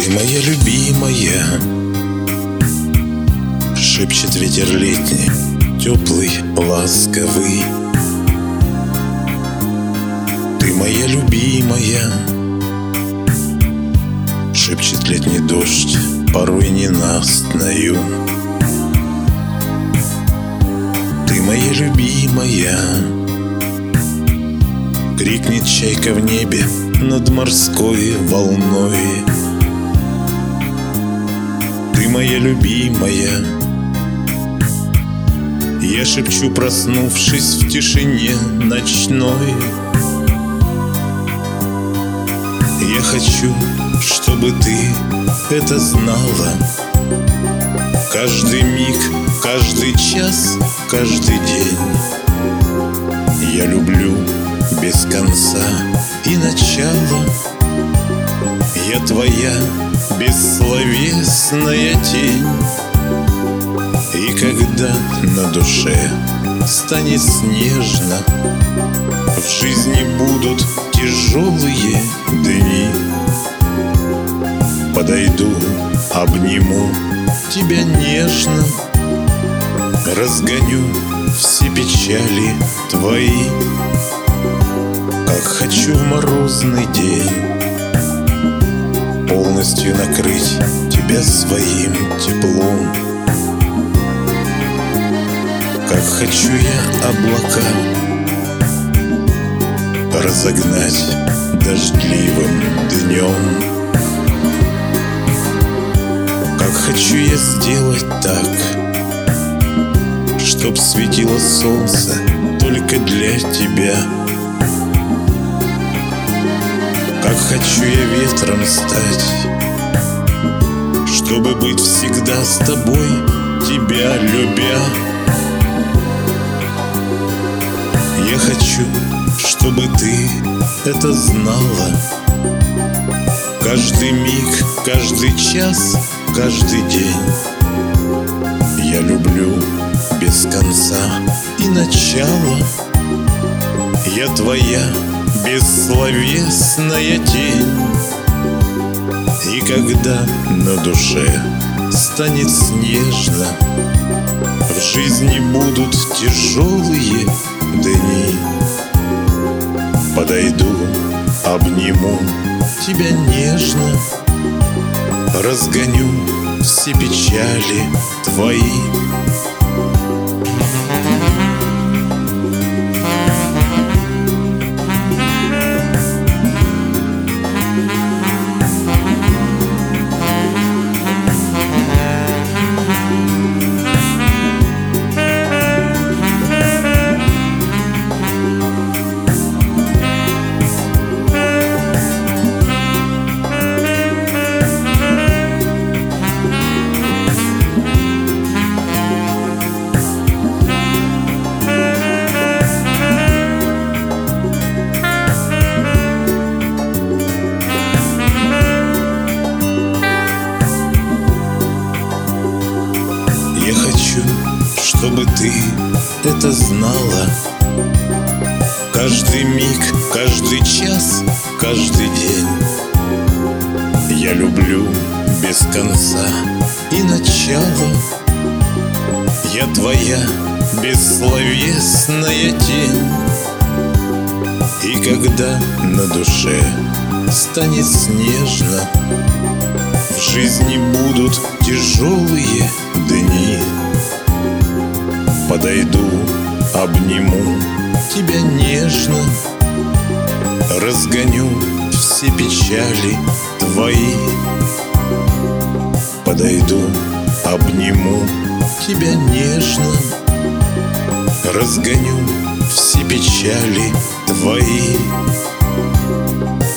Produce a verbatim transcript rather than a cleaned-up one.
Ты моя любимая, шепчет ветер летний, теплый, ласковый. Ты моя любимая, шепчет летний дождь, порой ненастною. Ты моя любимая, крикнет чайка в небе над морской волной. Ты моя любимая, я шепчу, проснувшись в тишине ночной. Я хочу, чтобы ты это знала. Каждый миг, каждый час, каждый день я люблю без конца и начала. Я твоя бессловесная тень. И когда на душе станет снежно, в жизни будут тяжелые дни, подойду, обниму тебя нежно, разгоню все печали твои. Как хочу в морозный день полностью накрыть тебя своим теплом. Как хочу я облака разогнать дождливым днем. Как хочу я сделать так, чтоб светило солнце только для тебя. Как хочу я ветром стать, чтобы быть всегда с тобой, тебя любя. Я хочу, чтобы ты это знала. Каждый миг, каждый час, каждый день я люблю без конца и начала. Я твоя бессловесная тень. И когда на душе станет снежно, в жизни будут тяжелые дни, подойду, обниму тебя нежно, разгоню все печали твои. Я хочу, чтобы ты это знала. Каждый миг, каждый час, каждый день я люблю без конца и начала. Я твоя бессловесная тень. И когда на душе станет снежно, в жизни будут тяжелые дни, подойду, обниму тебя нежно, разгоню все печали твои. Подойду, обниму тебя нежно, разгоню все печали твои.